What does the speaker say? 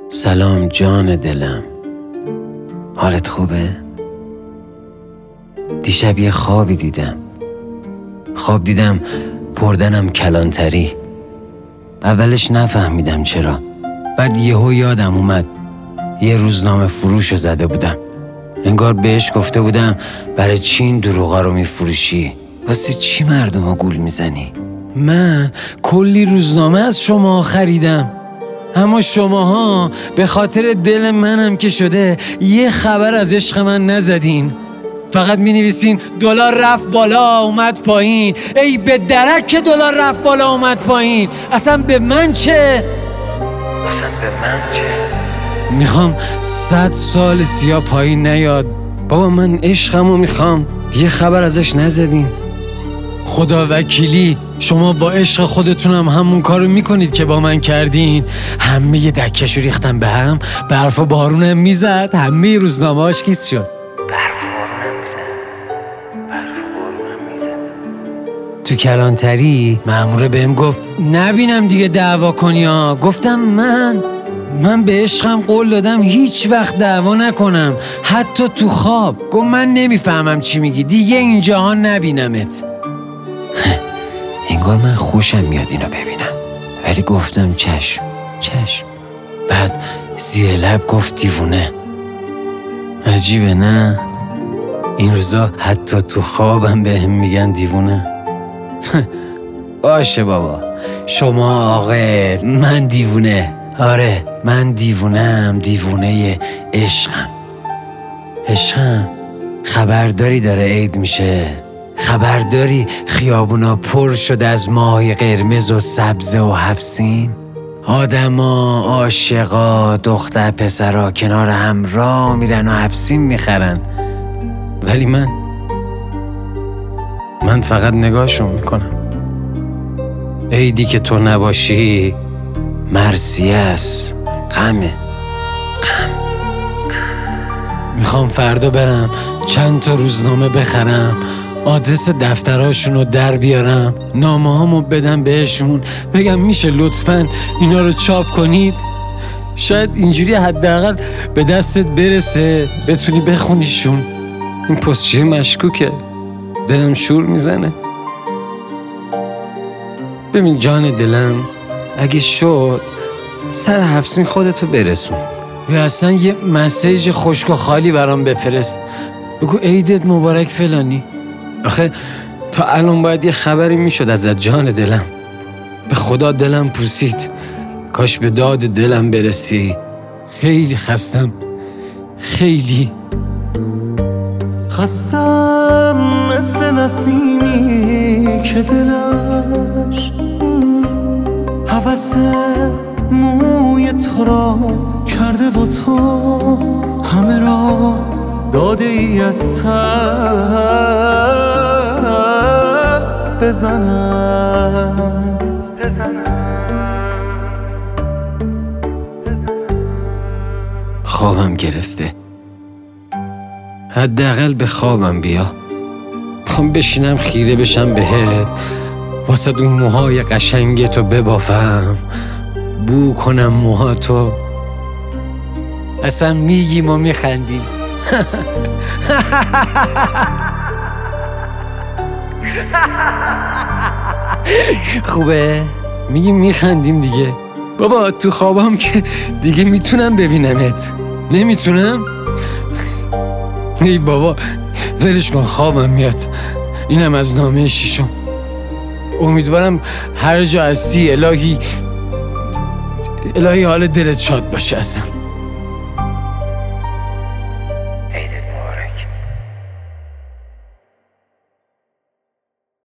سلام جان دلم، حالت خوبه؟ دیشب یه خواب دیدم بردنم کلانتری. اولش نفهمیدم چرا، بعد یهو یادم اومد یه روزنامه فروشو زده بودم. انگار بهش گفته بودم برای چی این دروغا رو میفروشی؟ واسه چی مردمو گول میزنی؟ من کلی روزنامه از شما خریدم، اما شماها به خاطر دل منم که شده یه خبر از عشق من نزدین. فقط می-نویسین دلار رفت بالا اومد پایین. ای به درک که دلار رفت بالا اومد پایین. اصلا به من چه؟ میخوام 100 سال سیاه پایین نیاد. بابا من عشقمو میخوام، یه خبر ازش نزدین. خدا وکیلی شما با عشق خودتونم همون کارو میکنید که با من کردین. همه یه دکشو ریختم به هم، برف و بارونم میزد، همه روزنامه‌اش کیس شد. تو کلانتری مأموره بهم گفت نبینم دیگه دعوا کنی ها. گفتم من به عشقم قول دادم هیچ وقت دعوا نکنم، حتی تو خواب. گفت من نمیفهمم چی میگی، دیگه این جهان نبینمت. انگار من خوشم میاد اینو ببینم، ولی گفتم چشم. بعد زیر لب گفت دیوونه. عجیبه نه؟ این روزا حتی تو خوابم بهم میگن دیوونه. باشه بابا، شما عاقل، من دیوونه. آره من دیوونم، دیوونه عشقم. خبرداری داره عید میشه؟ خبرداری خیابونا پر شده از ماهی قرمز و سبز و حفسین؟ آدما، عاشقا، دختر پسرا کنار هم راه میرن و حفسین میخرن، ولی من فقط نگاهشون میکنم. عیدی که تو نباشی مرثیه است، غمه. میخوام فردا برم چند تا روزنامه بخرم، آدرس دفتراشون رو در بیارم، نامه هامو بدم بهشون، بگم میشه لطفاً اینا رو چاپ کنید؟ شاید اینجوری حداقل به دستت برسه بتونی بخونیشون. این پستچیه مشکوکه، دلم شور میزنه. ببین جان دلم، اگه شد سر حفسین خودتو برسون، یا اصلا یه مسیج خشک و خالی برام بفرست، بگو عیدت مبارک فلانی. آخه تا الان باید یه خبری میشد ازت جان دلم. به خدا دلم پوسید، کاش به داد دلم برسی. خیلی خستم، خیلی خستم، مثل نسیمی که دلش هوس موی تو را کرده و تو همه را داده ای از بزنم. خوابم گرفته، حداقل به خوابم بیا. میخوام بشینم خیره بشم بهت، واسه اون موهای قشنگتو ببافم، بو کنم موهاتو. اصلا میگیم و میخندیم. خوبه؟ میگیم میخندیم دیگه. بابا تو خوابم که دیگه میتونم ببینمت، نمیتونم؟ ای بابا ولش کن، خوابم میاد. اینم از نامه 6. امیدوارم هر جا هستی الهی حال دلت شاد باشه. اصلا